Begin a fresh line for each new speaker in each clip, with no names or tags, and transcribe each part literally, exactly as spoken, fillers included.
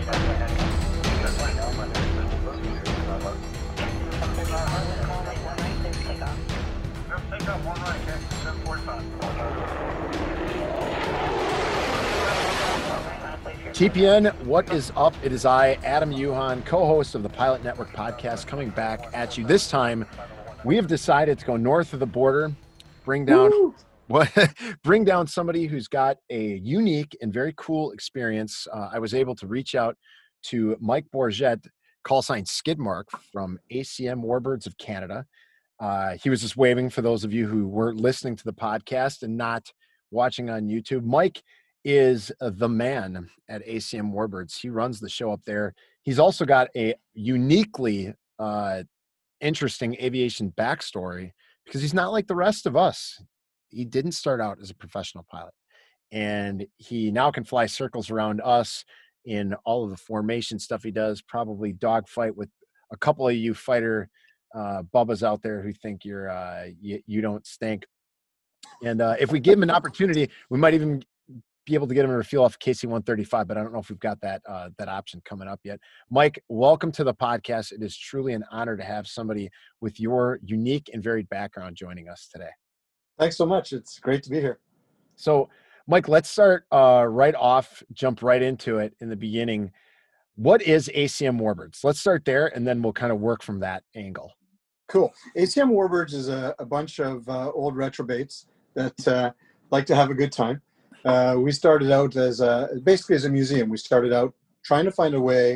T P N, what is up? It is I, Adam Yuhan, co-host of the Pilot Network podcast, coming back at you. This time, we have decided to go north of the border, bring down what, bring down somebody who's got a unique and very cool experience. Uh, I was able to reach out to Mike Bourget, call sign Skidmark, from A C M Warbirds of Canada. Uh, he was just waving for those of you who were listening to the podcast and not watching on YouTube. Mike is the man at A C M Warbirds. He runs the show up there. He's also got a uniquely uh, interesting aviation backstory because he's not like the rest of us. He didn't start out as a professional pilot, and he now can fly circles around us in all of the formation stuff he does, probably dogfight with a couple of you fighter uh, bubbas out there who think you're uh, you, you don't stink. And uh, if we give him an opportunity, we might even be able to get him to refuel off K C one thirty-five, but I don't know if we've got that uh, that option coming up yet. Mike, welcome to the podcast. It is truly an honor to have somebody with your unique and varied background joining us today.
Thanks so much. It's great to be here.
So, Mike, let's start uh, right off, jump right into it in the beginning. What is A C M Warbirds? Let's start there, and then we'll kind of work from that angle.
Cool. A C M Warbirds is a, a bunch of uh, old retrobates that uh, like to have a good time. Uh, we started out as a, basically as a museum. We started out trying to find a way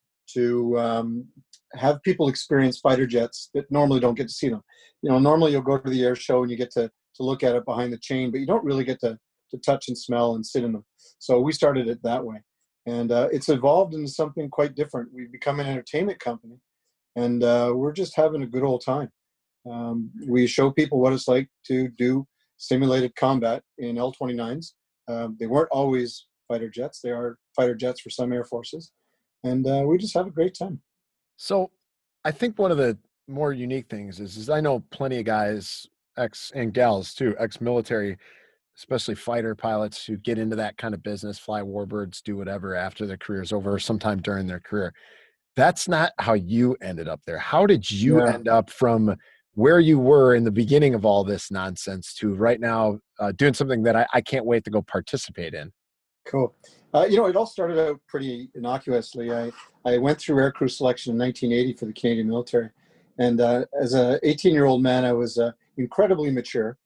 to um, have people experience fighter jets that normally don't get to see them. You know, normally you'll go to the air show and you get to, to look at it behind the chain, but you don't really get to, to touch and smell and sit in them. So we started it that way. And uh, it's evolved into something quite different. We've become an entertainment company, and uh, we're just having a good old time. Um, we show people what it's like to do simulated combat in L twenty-nines. Um, they weren't always fighter jets. They are fighter jets for some air forces. And uh, we just have a great time.
So I think one of the more unique things is, is I know plenty of guys, ex and gals too, ex-military, especially fighter pilots who get into that kind of business, fly warbirds, do whatever after their career's over or sometime during their career. That's not how you ended up there. How did you yeah. end up from where you were in the beginning of all this nonsense to right now uh, doing something that I, I can't wait to go participate in?
Cool. Uh, you know, it all started out pretty innocuously. I, I went through aircrew selection in nineteen eighty for the Canadian military. And uh, as an eighteen-year-old man, I was uh, incredibly mature.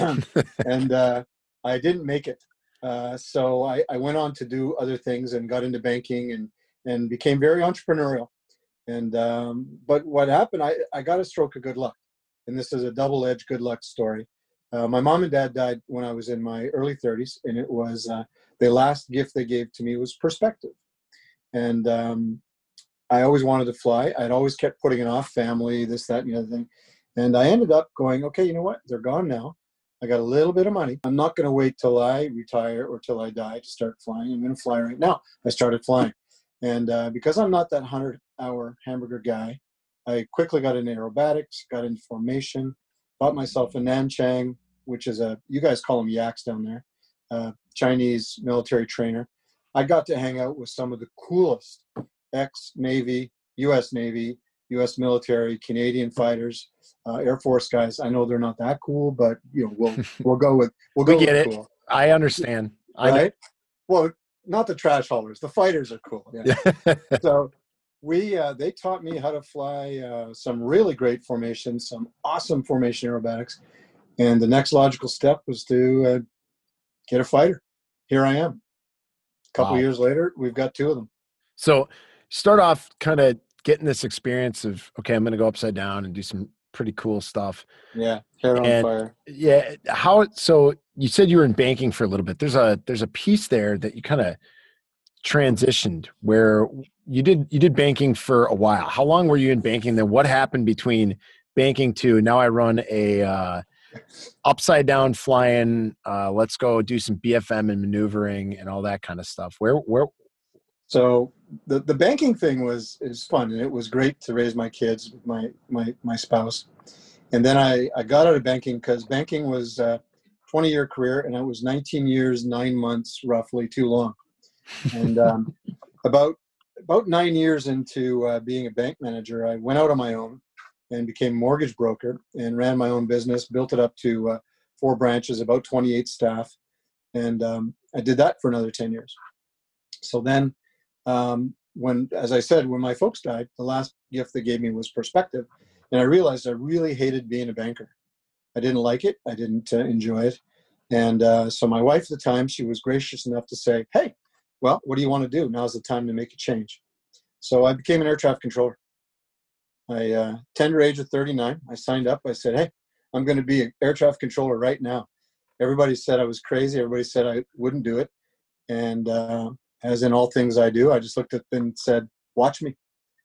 and uh, I didn't make it. Uh, so I, I went on to do other things and got into banking and, and became very entrepreneurial. And um, but what happened, I, I got a stroke of good luck. And this is a double-edged good luck story. Uh, my mom and dad died when I was in my early thirties, and it was uh, the last gift they gave to me was perspective. And um, I always wanted to fly. I'd always kept putting it off, family, this, that, and the other thing. And I ended up going, okay, you know what? They're gone now. I got a little bit of money. I'm not going to wait till I retire or till I die to start flying. I'm going to fly right now. I started flying. And uh, because I'm not that hundred-hour hamburger guy, I quickly got into aerobatics, got into formation, bought myself a Nanchang, which is a, you guys call them yaks down there, uh, Chinese military trainer. I got to hang out with some of the coolest ex-Navy, U S Navy, U S military, Canadian fighters, uh, Air Force guys. I know they're not that cool, but you know, we'll we'll go with we'll go
we get
with
it.
Cool.
I understand. I
right?
know.
Well, not the trash haulers. The fighters are cool. Yeah. so we uh, they taught me how to fly uh, some really great formations, some awesome formation aerobatics, and the next logical step was to uh, get a fighter. Here I am. A couple
Wow.
years later, we've got two of them.
So start off kind of getting this experience of, okay, I'm going to go upside down and do some pretty cool stuff.
Yeah. Hair on
and
fire.
Yeah. How, so you said you were in banking for a little bit. There's a, there's a piece there that you kind of transitioned where you did, you did banking for a while. How long were you in banking? Then what happened between banking to now I run a, uh, upside down flying, uh, let's go do some B F M and maneuvering and all that kind of stuff. Where, where,
So the, the banking thing was is fun, and it was great to raise my kids with my my my spouse. And then I, I got out of banking because banking was a twenty-year career, and it was nineteen years, nine months, roughly, too long. And um, about about nine years into uh, being a bank manager, I went out on my own and became a mortgage broker and ran my own business, built it up to uh, four branches, about twenty-eight staff. And um, I did that for another ten years. So then um, when, as I said, when my folks died, the last gift they gave me was perspective. And I realized I really hated being a banker. I didn't like it. I didn't uh, enjoy it. And uh, so my wife at the time, she was gracious enough to say, hey, well, what do you want to do? Now's the time to make a change. So I became an air traffic controller. I, uh, tender age of thirty-nine, I signed up. I said, hey, I'm going to be an air traffic controller right now. Everybody said I was crazy. Everybody said I wouldn't do it. And uh, as in all things I do, I just looked at them and said, watch me.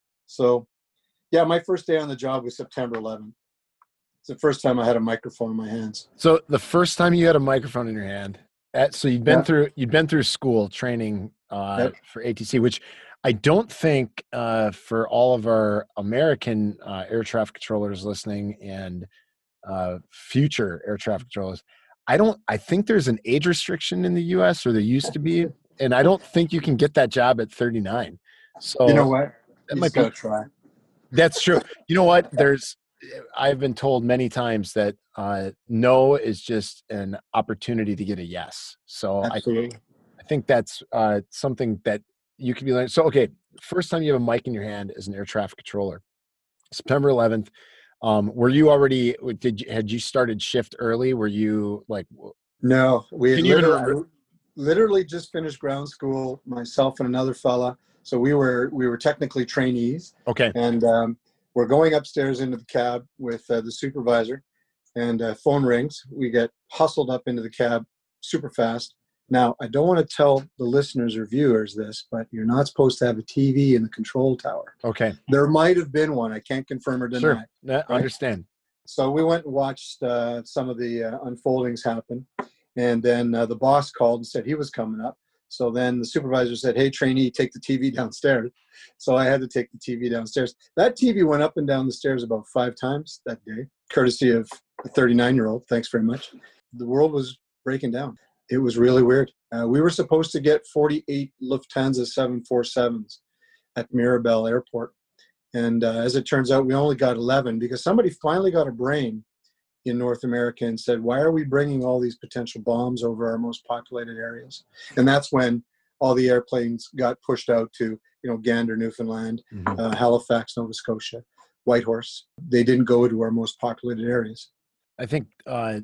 So yeah, my first day on the job was September eleventh. It's the first time I had a microphone in my hands.
So the first time you had a microphone in your hand, at, so you've been yeah. through, you've been through school training uh, yep. for A T C, which I don't think uh, for all of our American uh, air traffic controllers listening and uh, future air traffic controllers, I don't, I think there's an age restriction in the U S, or there used to be, and I don't think you can get that job at thirty-nine. So
you know what?
That
you
might
be,
try. That's true. You know what? There's, I've been told many times that uh, no is just an opportunity to get a yes. So
Absolutely.
I, I think that's uh, something that you can be learning. So, okay, first time you have a mic in your hand as an air traffic controller, September eleventh. Um, were you already, did you, had you started shift early? Were you like,
no, we
can
literally, literally just finished ground school, myself and another fella. So we were, we were technically trainees.
Okay.
And um, we're going upstairs into the cab with uh, the supervisor, and uh, phone rings. We get hustled up into the cab super fast. Now, I don't want to tell the listeners or viewers this, but you're not supposed to have a T V in the control tower.
Okay.
There might have been one. I can't confirm or deny.
Sure. Yeah,
right?
Understand.
So we went and watched uh, some of the uh, unfoldings happen. And then uh, the boss called and said he was coming up. So then the supervisor said, hey, trainee, take the T V downstairs. So I had to take the T V downstairs. That T V went up and down the stairs about five times that day, courtesy of a thirty-nine-year-old. Thanks very much. The world was breaking down. It was really weird. Uh, we were supposed to get forty-eight Lufthansa seven forty-sevens at Mirabel Airport. And uh, as it turns out, we only got eleven because somebody finally got a brain in North America and said, why are we bringing all these potential bombs over our most populated areas? And that's when all the airplanes got pushed out to, you know, Gander, Newfoundland, mm-hmm. uh, Halifax, Nova Scotia, Whitehorse. They didn't go to our most populated areas.
I think uh,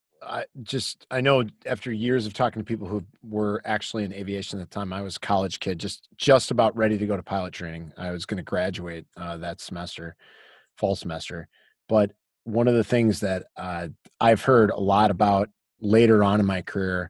I just, I know after years of talking to people who were actually in aviation at the time, I was a college kid, just, just about ready to go to pilot training. I was going to graduate uh, that semester, fall semester. But one of the things that uh, I've heard a lot about later on in my career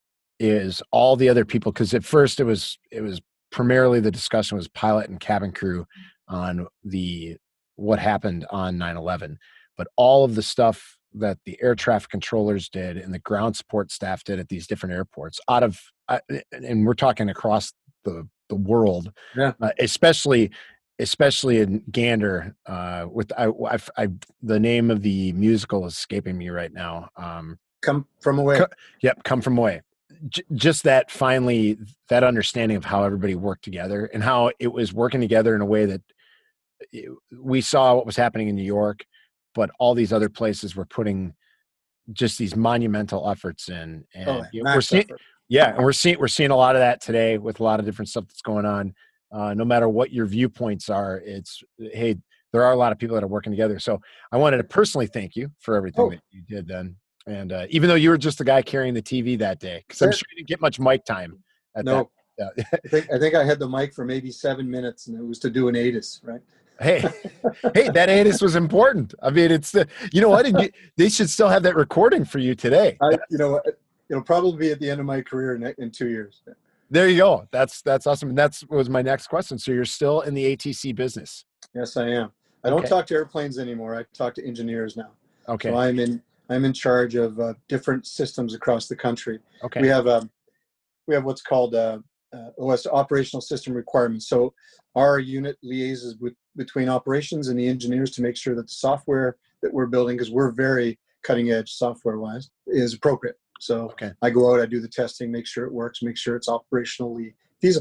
is all the other people. Cause at first it was, it was primarily the discussion was pilot and cabin crew on the, what happened on nine eleven, but all of the stuff that the air traffic controllers did and the ground support staff did at these different airports out of, uh, and we're talking across the, the world,
yeah.
uh, especially, especially in Gander, uh, with I, I, I, the name of the musical is escaping me right now. Um,
come from away.
Co- yep. Come from away. J- just that finally, that understanding of how everybody worked together and how it was working together in a way that it, we saw what was happening in New York, but all these other places were putting just these monumental efforts in. And
oh,
you know, we're seeing,
effort.
yeah. And we're seeing, we're seeing a lot of that today with a lot of different stuff that's going on. Uh, no matter what your viewpoints are, it's, hey, there are a lot of people that are working together. So I wanted to personally thank you for everything oh. that you did then. And uh, even though you were just the guy carrying the T V that day, because I'm sure you didn't get much mic time. At
no,
that.
Yeah. I think I think I had the mic for maybe seven minutes, and it was to do an A T I S, right?
Hey, hey, that A T I S was important. I mean, it's the, you know what? You, they should still have that recording for you today.
I, you know, it'll probably be at the end of my career in, in two years.
There you go. That's that's awesome. And that's was my next question. So you're still in the A T C business?
Yes, I am. I don't okay. talk to airplanes anymore. I talk to engineers now.
Okay.
So I'm in I'm in charge of uh, different systems across the country.
Okay.
We have um, we have what's called uh, uh, O S operational system requirements. So our unit liaises with between operations and the engineers to make sure that the software that we're building, because we're very cutting edge software wise, is appropriate. So
okay.
I go out, I do the testing, make sure it works, make sure it's operationally feasible.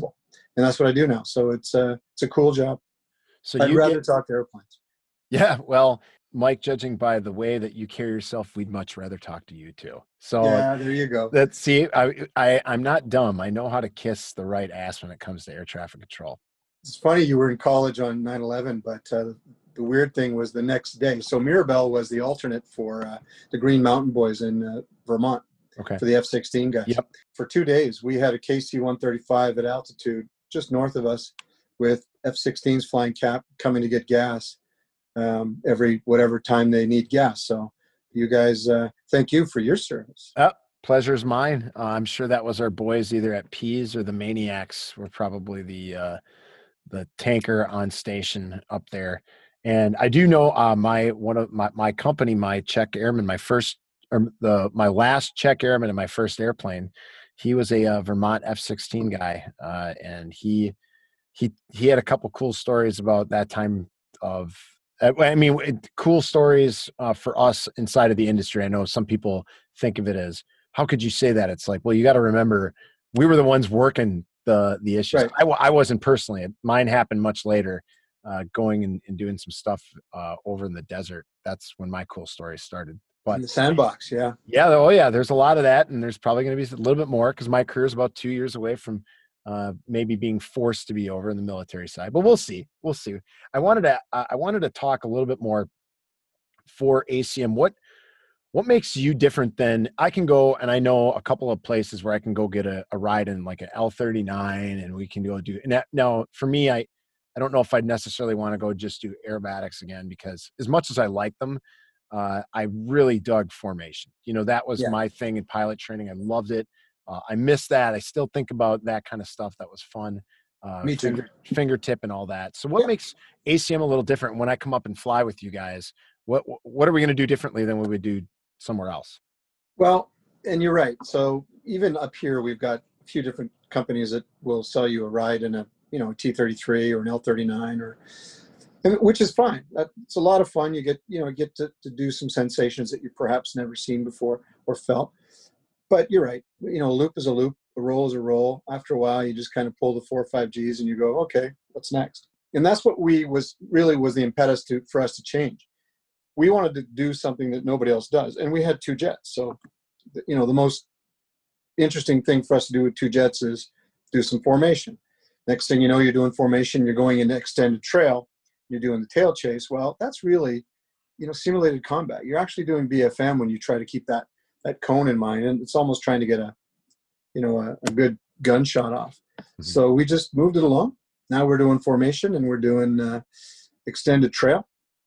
and that's what I do now. So it's a it's a cool job.
So
I'd
you
rather
get,
talk to airplanes.
yeah, well, Mike, judging by the way that you carry yourself, we'd much rather talk to you too. So
Yeah, there you go.
let's see. I, I I'm not dumb. I know how to kiss the right ass when it comes to air traffic control.
It's funny you were in college on nine eleven, but uh, the weird thing was the next day. So Mirabel was the alternate for uh, the Green Mountain Boys in uh, Vermont
Okay.
for the F sixteen guys.
Yep.
For two days, we had a K C one thirty-five at altitude just north of us with F sixteens flying cap coming to get gas um, every whatever time they need gas. So you guys, uh, thank you for your service.
Oh, pleasure's mine. Uh, I'm sure that was our boys either at Pease or the Maniacs were probably the uh, the tanker on station up there. And I do know uh, my one of my, my company, my Czech airman, my first or the my last Czech airman in my first airplane, he was a uh, Vermont F sixteen guy, uh, and he he he had a couple cool stories about that time of. I mean, it, cool stories uh, for us inside of the industry. I know some people think of it as, how could you say that? It's like, well, you got to remember, we were the ones working the the issues.
Right.
I, I wasn't personally. Mine happened much later, uh, going and, and doing some stuff uh, over in the desert. That's when my cool stories started. But
In the sandbox, yeah.
Yeah, oh yeah, there's a lot of that, and there's probably going to be a little bit more because my career is about two years away from uh, maybe being forced to be over in the military side. But we'll see. We'll see. I wanted to uh, I wanted to talk a little bit more for A C M. What what makes you different than I can go, and I know a couple of places where I can go get a, a ride in like an L thirty-nine, and we can go do. And that, now, for me, I I don't know if I'd necessarily want to go just do aerobatics again, because as much as I like them, uh, I really dug formation. You know, that was
Yeah.
my thing in pilot training. I loved it. Uh, I miss that. I still think about that kind of stuff. That was fun. Uh,
Me too.
finger, fingertip and all that. So what
Yeah.
makes A C M a little different when I come up and fly with you guys? What what are we going to do differently than we would do somewhere else?
Well, and you're right. So even up here, we've got a few different companies that will sell you a ride in a, you know, a T thirty-three or an L thirty-nine, or, and, which is fine. That, it's a lot of fun. You get, you know, get to, to do some sensations that you perhaps never seen before or felt. But you're right. You know, a loop is a loop, a roll is a roll. After a while, you just kind of pull the four or five Gs and you go, okay, what's next? And that's what we was really was the impetus to for us to change. We wanted to do something that nobody else does, and we had two jets. So, you know, the most interesting thing for us to do with two jets is do some formation. Next thing you know, you're doing formation, you're going into extended trail, you're doing the tail chase. Well, that's really, you know, simulated combat. You're actually doing B F M when you try to keep that that cone in mind, and it's almost trying to get a, you know, a, a good gunshot off. Mm-hmm. So we just moved it along. Now we're doing formation and we're doing uh, extended trail,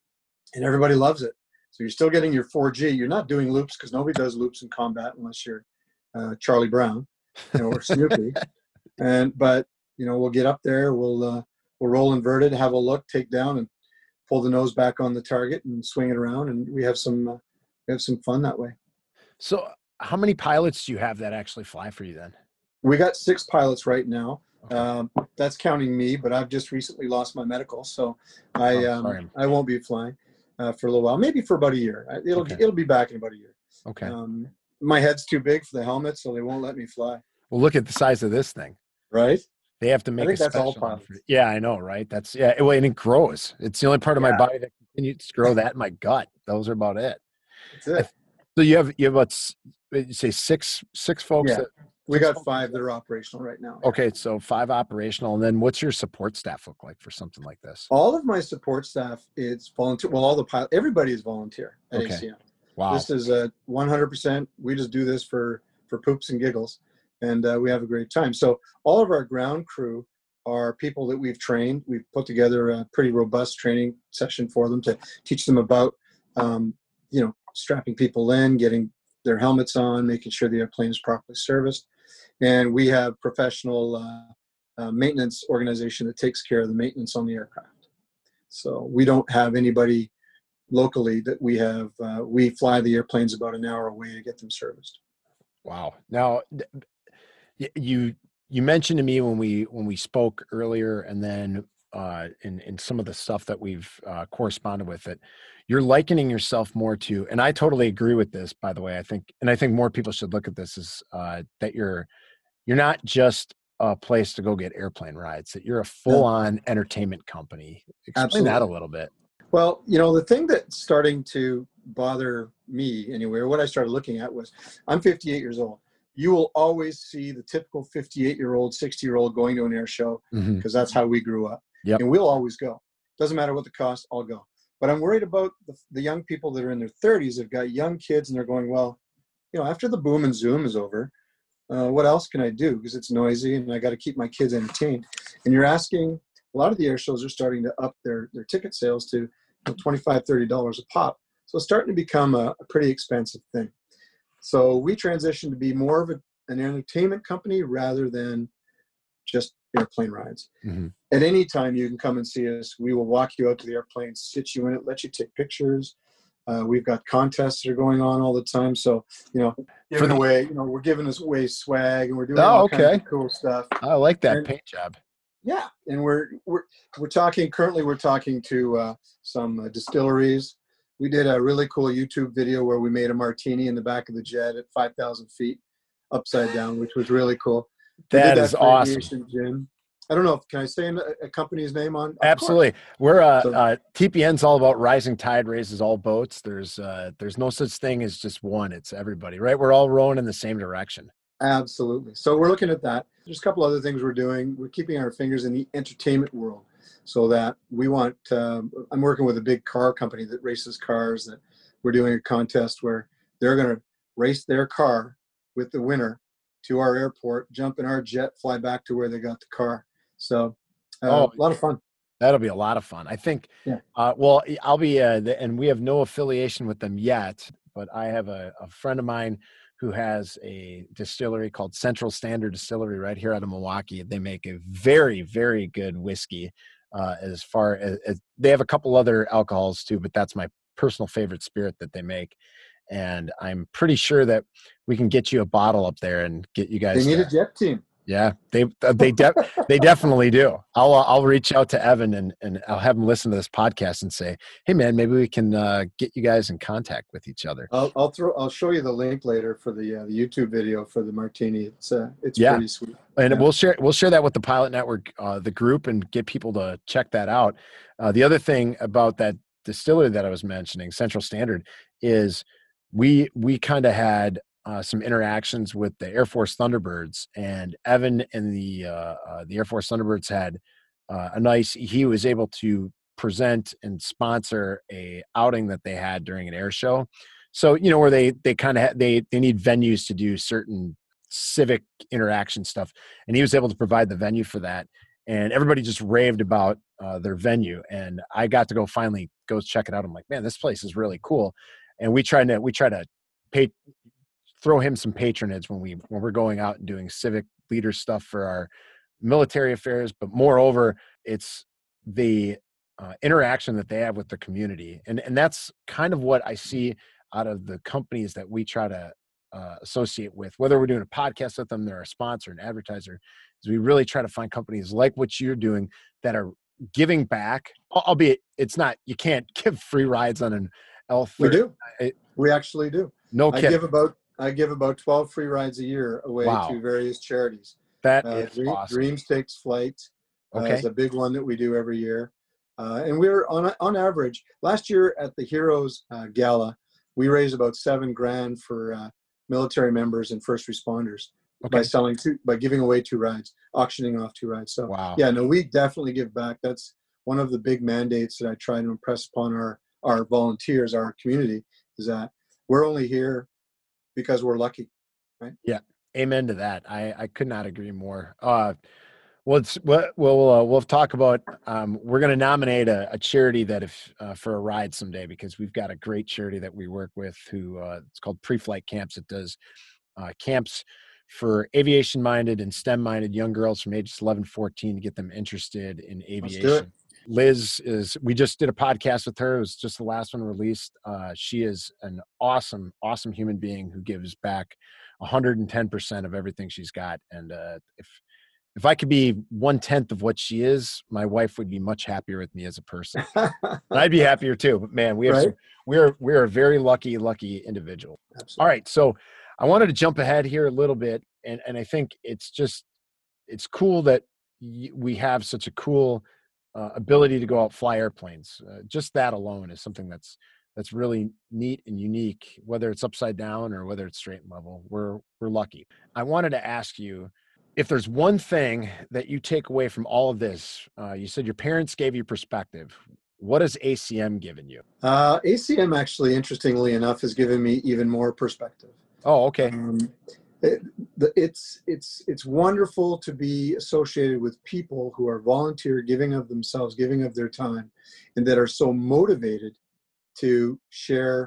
and everybody loves it. So you're still getting your four G. You're not doing loops because nobody does loops in combat unless you're uh, Charlie Brown, you know, or Snoopy. And but you know, we'll get up there, we'll uh, we'll roll inverted, have a look, take down, and pull the nose back on the target and swing it around, and we have some uh, we have some fun that way.
So how many pilots do you have that actually fly for you then?
We got six pilots right now.
Okay.
Um, that's counting me, but I've just recently lost my medical, so I
Oh,
um,
sorry.
I won't be flying uh, for a little while, maybe for about a year. It'll
Okay.
it'll be back in about a year.
Okay.
Um, my head's too big for the helmet, so they won't let me fly.
Well, look at the size of this thing.
Right?
They have to make
I think
a
that's all
special one
pilots.
for- Yeah, I know, right? That's yeah. Well, and it grows. It's the only part of
Yeah.
my body that continues to grow. That in my gut. Those are about it.
That's it.
So you have you have about s- you say six six folks.
Yeah.
That,
We
six
got
folks
five
that-
that are operational right now.
Okay, so five operational, and then what's your support staff look like for something like this?
All of my support staff is volunteer. Well, all the pilot, everybody is volunteer at
Okay.
A C M.
Wow.
This is a one hundred percent. We just do this for for poops and giggles, and uh, we have a great time. So all of our ground crew are people that we've trained. We've put together a pretty robust training session for them to teach them about, um, you know, strapping people in, getting their helmets on, making sure the airplane is properly serviced. And we have professional uh, uh, maintenance organization that takes care of the maintenance on the aircraft. So we don't have anybody locally that we have. Uh, we fly the airplanes about an hour away to get them serviced.
Wow. Now, y- you you mentioned to me when we when we spoke earlier, and then uh, in in some of the stuff that we've uh, corresponded with, it, you're likening yourself more to, and I totally agree with this. By the way, I think, and I think more people should look at this as uh, that you're you're not just uh, place to go get airplane rides, that you're a full-on yeah. entertainment company. Explain Absolutely. that a little bit.
Well, you know, the thing that's starting to bother me anyway, or what I started looking at was, I'm fifty-eight years old. You will always see the typical fifty-eight-year-old, sixty-year-old going to an air show because mm-hmm. that's how we grew up.
Yep.
And we'll always go. Doesn't matter what the cost, I'll go. But I'm worried about the, the young people that are in their thirties, have got young kids, and they're going, well, you know, after the boom and zoom is over, uh, what else can I do? Because it's noisy and I got to keep my kids entertained. And you're asking, a lot of the air shows are starting to up their, their ticket sales to twenty-five dollars, thirty dollars a pop. So it's starting to become a, a pretty expensive thing. So we transitioned to be more of a, an entertainment company rather than just airplane rides.
Mm-hmm.
At any time you can come and see us. We will walk you out to the airplane, sit you in it, let you take pictures. Uh, we've got contests that are going on all the time. So, you know, giving the, away, you know, we're giving away swag and we're doing
oh,
all
okay.
kinds of cool stuff.
I like that
and,
paint job.
Yeah. And we're, we're, we're talking, currently we're talking to uh, some uh, distilleries. We did a really cool YouTube video where we made a martini in the back of the jet at five thousand feet upside down, which was really cool.
That, that is awesome.
Gym. I don't know. Can I say a company's name on?
Absolutely. We're uh, so, uh, T P N's all about rising tide raises all boats. There's uh, there's no such thing as just one. It's everybody, right? We're all rowing in the same direction.
Absolutely. So we're looking at that. There's a couple other things we're doing. We're keeping our fingers in the entertainment world, so that we want. Um, I'm working with a big car company that races cars. That we're doing a contest where they're going to race their car with the winner to our airport, jump in our jet, fly back to where they got the car. So uh, oh, a lot of fun.
That'll be a lot of fun. I think,
yeah.
uh, well, I'll be, uh, the, and we have no affiliation with them yet, but I have a, a friend of mine who has a distillery called Central Standard Distillery right here out of Milwaukee. They make a very, very good whiskey uh, as far as, as they have a couple other alcohols too, but that's my personal favorite spirit that they make. And I'm pretty sure that we can get you a bottle up there and get you guys.
They need
to,
a jet team.
Yeah, they they de- they definitely do. I'll I'll reach out to Evan and, and I'll have him listen to this podcast and say, hey man, maybe we can uh, get you guys in contact with each other.
I'll I'll throw I'll show you the link later for the uh, the YouTube video for the martini. It's uh it's
yeah.
pretty sweet.
And
yeah.
we'll share we'll share that with the Pilot Network, uh, the group, and get people to check that out. Uh, the other thing about that distillery that I was mentioning, Central Standard, is we we kind of had uh, some interactions with the Air Force Thunderbirds, and Evan and the uh, uh, the Air Force Thunderbirds had uh, a nice. He was able to present and sponsor a outing that they had during an air show. So you know where they they kind of they they need venues to do certain civic interaction stuff, and he was able to provide the venue for that. And everybody just raved about uh, their venue, and I got to go finally go check it out. I'm like, man, this place is really cool. And we try to we try to pay, throw him some patronage when we when we're going out and doing civic leader stuff for our military affairs. But moreover, it's the uh, interaction that they have with the community, and and that's kind of what I see out of the companies that we try to uh, associate with. Whether we're doing a podcast with them, they're a sponsor, an advertiser, is we really try to find companies like what you're doing that are giving back. Albeit it's not, you can't give free rides on an L thirty.
We do. It, we actually do.
No kidding.
I give about I give about twelve free rides a year away
wow.
to various charities.
That
uh,
is
Dream,
awesome.
Dreams Takes Flight uh,
okay.
is a big one that we do every year. Uh, and we're on on average, last year at the Heroes uh, Gala, we raised about seven grand for uh, military members and first responders okay. by selling two, by giving away two rides, auctioning off two rides. So
wow.
yeah, no, we definitely give back. That's one of the big mandates that I try to impress upon our, our volunteers, our community, is that we're only here because we're lucky, right?
Yeah. Amen to that. I, I could not agree more. Uh, well, it's, we'll, we'll, uh, we'll talk about, um, we're going to nominate a, a charity that if, uh, for a ride someday, because we've got a great charity that we work with who, uh, it's called Pre-Flight Camps. It does, uh, camps for aviation minded and STEM minded young girls from ages eleven, fourteen to get them interested in aviation. Liz is, we just did a podcast with her. It was just the last one released. Uh, she is an awesome, awesome human being who gives back one hundred ten percent of everything she's got. And uh, if, if I could be one tenth of what she is, my wife would be much happier with me as a person. I'd be happier too, but man, we have, right? some, we're, we're a very lucky, lucky individual.
Absolutely.
All right. So I wanted to jump ahead here a little bit. And, and I think it's just, it's cool that y- we have such a cool uh, ability to go out fly airplanes. Uh, just that alone is something that's that's really neat and unique, whether it's upside down or whether it's straight and level. We're we're lucky. I wanted to ask you if there's one thing that you take away from all of this. Uh, you said your parents gave you perspective. What has A C M given you?
Uh, A C M actually, interestingly enough, has given me even more perspective.
Oh, okay.
Um, it, the, it's it's it's wonderful to be associated with people who are volunteer, giving of themselves, giving of their time, and that are so motivated to share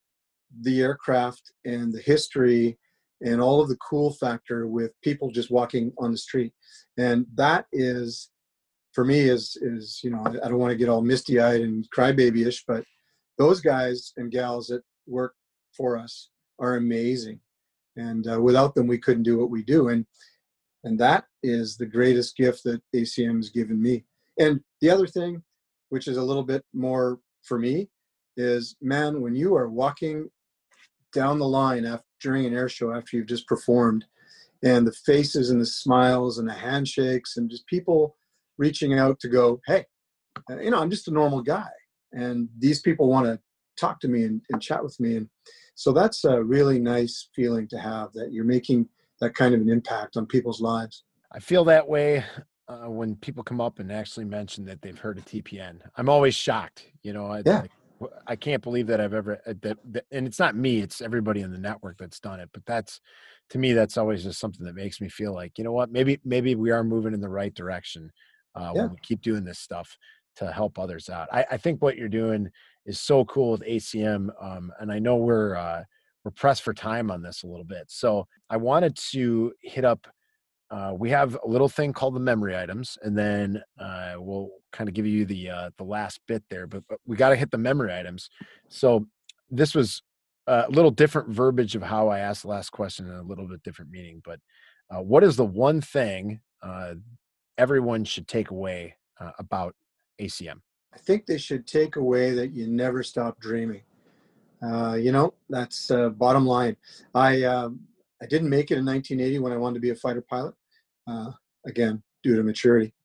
the aircraft and the history and all of the cool factor with people just walking on the street. And that is, for me, is is you know, I, I don't want to get all misty-eyed and crybaby-ish, but those guys and gals that work for us are amazing. And uh, without them, we couldn't do what we do. And and that is the greatest gift that A C M has given me. And the other thing, which is a little bit more for me, is, man, when you are walking down the line after, during an air show after you've just performed, and the faces and the smiles and the handshakes and just people reaching out to go, hey, you know, I'm just a normal guy. And these people want to talk to me and, and chat with me. And so that's a really nice feeling to have, that you're making that kind of an impact on people's lives.
I feel that way uh, when people come up and actually mention that they've heard of T P N. I'm always shocked. You know, I,
Yeah.
like, I can't believe that I've ever, uh, that, that, and it's not me, it's everybody in the network that's done it. But that's, to me, that's always just something that makes me feel like, you know what, maybe, maybe we are moving in the right direction uh,
Yeah.
when we keep doing this stuff to help others out. I, I think what you're doing is so cool with A C M. Um, and I know we're, uh, we're pressed for time on this a little bit. So I wanted to hit up, uh, we have a little thing called the memory items, and then uh, we'll kind of give you the uh, the last bit there, but, but we got to hit the memory items. So this was a little different verbiage of how I asked the last question, and a little bit different meaning. But uh, what is the one thing uh, everyone should take away uh, about A C M?
I think they should take away that you never stop dreaming. Uh, you know, that's uh, bottom line. I um, I didn't make it in nineteen eighty when I wanted to be a fighter pilot. Uh, again, due to maturity.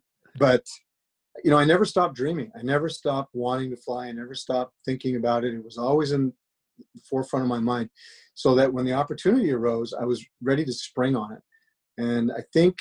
But you know, I never stopped dreaming. I never stopped wanting to fly. I never stopped thinking about it. It was always in the forefront of my mind, so that when the opportunity arose, I was ready to spring on it. And I think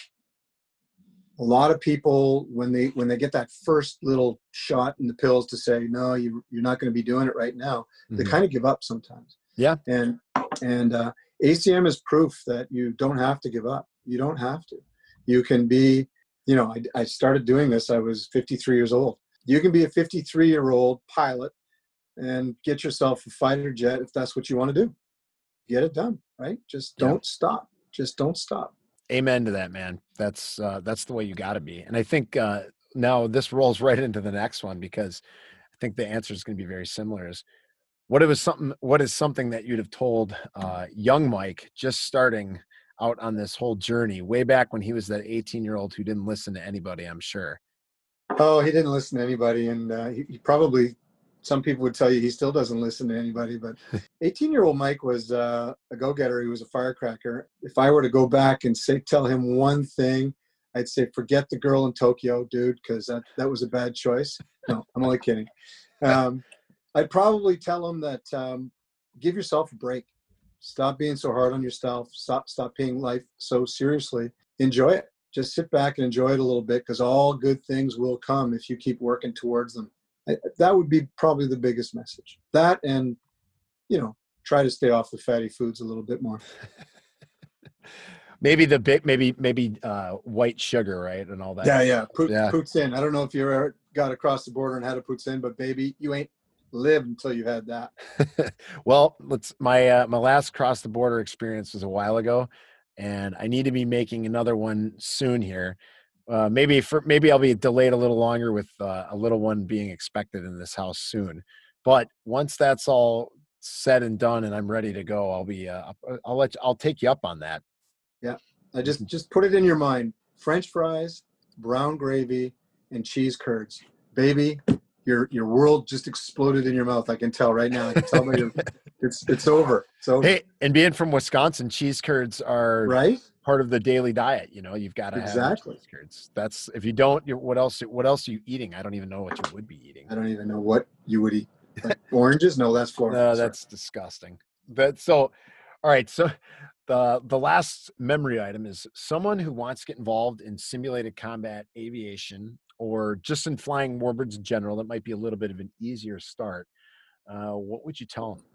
a lot of people, when they when they get that first little shot in the pills to say, no, you, you're not going to be doing it right now, mm-hmm. they kind of give up sometimes.
Yeah.
And and uh, A C M is proof that you don't have to give up. You don't have to. You can be, you know, I, I started doing this, I was fifty-three years old. You can be a fifty-three-year-old pilot and get yourself a fighter jet if that's what you want to do. Get it done, right? Just don't yeah. stop. Just don't stop.
Amen to that, man. That's uh, that's the way you got to be. And I think uh, now this rolls right into the next one, because I think the answer is going to be very similar. Is what it was something. What is something that you'd have told uh, young Mike just starting out on this whole journey way back when he was that eighteen-year-old who didn't listen to anybody? I'm sure.
Oh, he didn't listen to anybody, and uh, he, he probably. Some people would tell you he still doesn't listen to anybody, but eighteen-year-old Mike was uh, a go-getter. He was a firecracker. If I were to go back and say, tell him one thing, I'd say, forget the girl in Tokyo, dude, because that, that was a bad choice. No, I'm only kidding. Um, I'd probably tell him that um, give yourself a break. Stop being so hard on yourself. Stop, stop taking life so seriously. Enjoy it. Just sit back and enjoy it a little bit, because all good things will come if you keep working towards them. I, that would be probably the biggest message. That, and, you know, try to stay off the fatty foods a little bit more.
maybe the big, maybe, maybe uh, white sugar, right? And all that.
Yeah. Yeah. Pout,
yeah.
Poutine. I don't know if you ever got across the border and had a poutine, but baby, you ain't lived until you had that.
Well, let's, my, uh, my last cross the border experience was a while ago, and I need to be making another one soon here. Uh, maybe for maybe I'll be delayed a little longer with uh, a little one being expected in this house soon. But once that's all said and done and I'm ready to go, I'll be uh, I'll let you, I'll take you up on that.
Yeah, I just just put it in your mind: French fries, brown gravy, and cheese curds. Baby, your your world just exploded in your mouth. I can tell right now. I can tell by your it's it's over. It's over.
Hey, and being from Wisconsin, cheese curds are
right.
part of the daily diet. You know, you've got to have
Exactly.
skirts. That's if you don't, you what else? What else are you eating? I don't even know what you would be eating.
I don't even know what you would eat. Like oranges? No, that's Florida.
No, that's disgusting. But so, all right. So the the last memory item is someone who wants to get involved in simulated combat aviation or just in flying warbirds in general. That might be a little bit of an easier start. Uh, what would you tell them?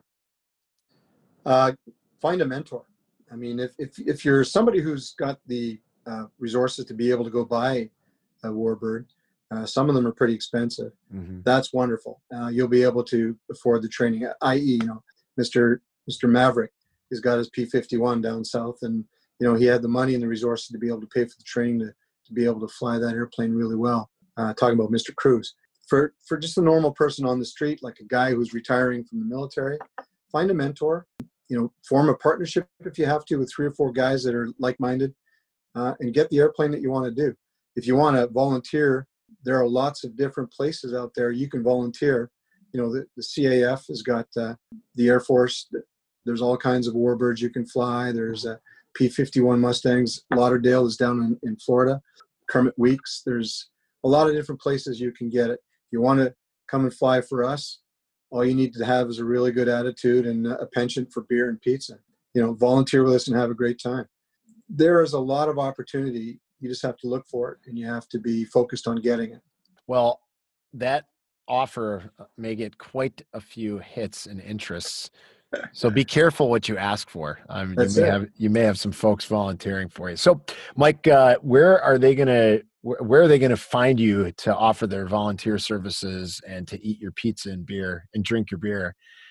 Uh, find a mentor. I mean, if if if you're somebody who's got the uh, resources to be able to go buy a warbird, uh, some of them are pretty expensive.
Mm-hmm.
That's wonderful. Uh, you'll be able to afford the training. that is, you know, Mister Mister Maverick has got his P fifty-one down south, and you know he had the money and the resources to be able to pay for the training to to be able to fly that airplane really well. Uh, talking about Mister Cruz. For for just a normal person on the street, like a guy who's retiring from the military, find a mentor. You know, form a partnership if you have to with three or four guys that are like-minded, uh, and get the airplane that you want to do. If you want to volunteer, there are lots of different places out there you can volunteer. You know, the, the C A F has got uh, the Air Force. There's all kinds of warbirds you can fly. There's uh, P fifty-one Mustangs. Lauderdale is down in, in Florida. Kermit Weeks. There's a lot of different places you can get it. If you want to come and fly for us, all you need to have is a really good attitude and a penchant for beer and pizza. You know, volunteer with us and have a great time. There is a lot of opportunity. You just have to look for it, and you have to be focused on getting it.
Well, that offer may get quite a few hits and interests. So be careful what you ask for. Um, you
That's
may
it.
have you may have some folks volunteering for you. So, Mike, uh, where are they gonna where, where are they gonna find you to offer their volunteer services and to eat your pizza and beer and drink your beer?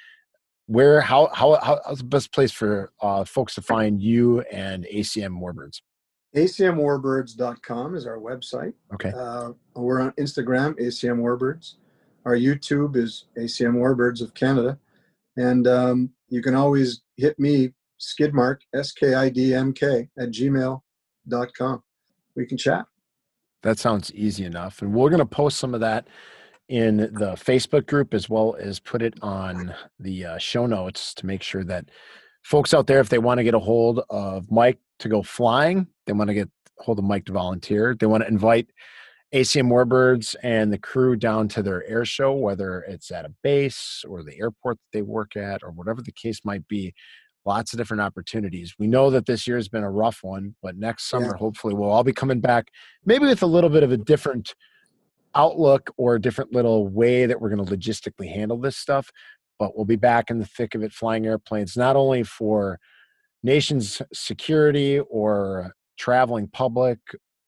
Where how how how's the best place for uh, folks to find you and A C M Warbirds?
A C M warbirds dot com is our website.
Okay.
Uh, we're on Instagram, A C M Warbirds. Our YouTube is A C M Warbirds of Canada. And um, you can always hit me, Skidmark, S K I D M K, at gmail dot com. We can chat.
That sounds easy enough. And we're going to post some of that in the Facebook group as well as put it on the uh, show notes to make sure that folks out there, if they want to get a hold of Mike to go flying, they want to get a hold of Mike to volunteer, they want to invite A C M Warbirds and the crew down to their air show, whether it's at a base or the airport that they work at or whatever the case might be. Lots of different opportunities. We know that this year has been a rough one, but next summer, yeah. hopefully we'll all be coming back maybe with a little bit of a different outlook or a different little way that we're going to logistically handle this stuff, but we'll be back in the thick of it flying airplanes, not only for nation's security or traveling public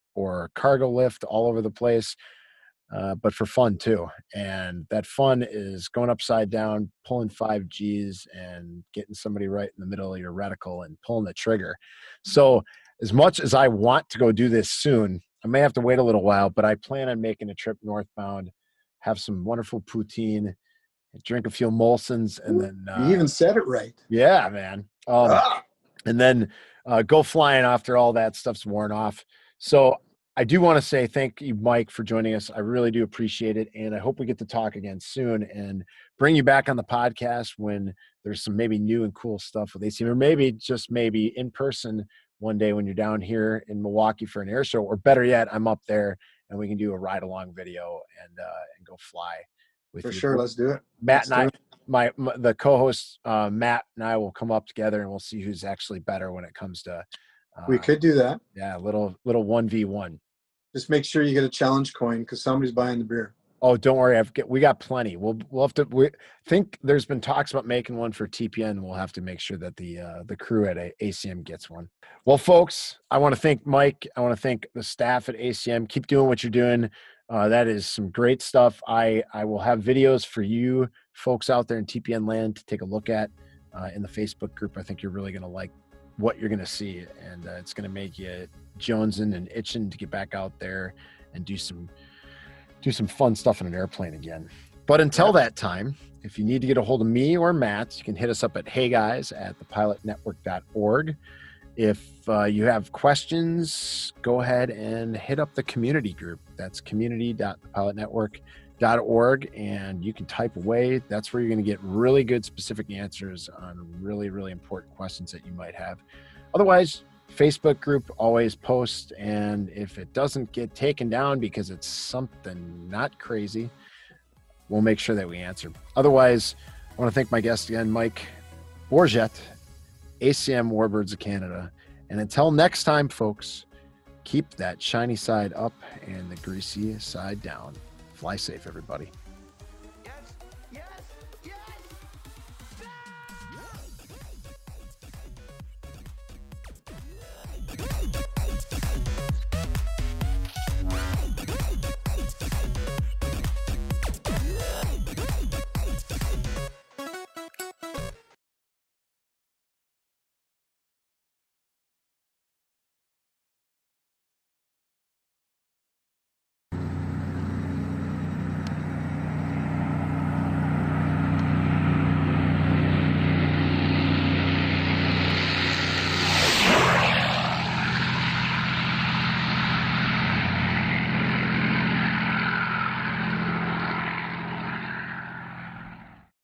or cargo lift all over the place, uh, but for fun too. And that fun is going upside down, pulling five G's and getting somebody right in the middle of your reticle and pulling the trigger. So as much as I want to go do this soon, I may have to wait a little while, but I plan on making a trip northbound, have some wonderful poutine, drink a few Molsons, and then uh,
you even said it right.
Yeah, man. Um,
ah!
And then uh, go flying after all that stuff's worn off. So I do want to say thank you, Mike, for joining us. I really do appreciate it. And I hope we get to talk again soon and bring you back on the podcast when there's some maybe new and cool stuff with A C M, or maybe just maybe in person one day when you're down here in Milwaukee for an air show, or better yet, I'm up there and we can do a ride along video and, uh, and go fly with
for
you.
sure. Let's do it.
Matt
Let's
and I, my, my the co-host uh, Matt and I will come up together and we'll see who's actually better when it comes to. Uh,
we could do that.
Yeah, little little one v one.
Just make sure you get a challenge coin because somebody's buying the beer.
Oh, don't worry, I've get, we got plenty. We'll we'll have to. We think there's been talks about making one for T P N. We'll have to make sure that the uh, the crew at A C M gets one. Well, folks, I want to thank Mike. I want to thank the staff at A C M. Keep doing what you're doing. Uh, that is some great stuff. I, I will have videos for you folks out there in T P N land to take a look at uh, in the Facebook group. I think you're really going to like what you're going to see, and uh, it's going to make you jonesing and itching to get back out there and do some do some fun stuff in an airplane again. But until that time, if you need to get a hold of me or Matt, you can hit us up at hey guys at the pilot network dot org. If uh, you have questions, go ahead and hit up the community group. That's community dot the pilot network dot org, and you can type away. That's where you're going to get really good specific answers on really, really important questions that you might have. Otherwise, Facebook group always post, and if it doesn't get taken down because it's something not crazy, we'll make sure that we answer. Otherwise, I want to thank my guest again, Mike Bourget, A C M Warbirds of Canada. And until next time, folks, keep that shiny side up and the greasy side down. Fly safe, everybody.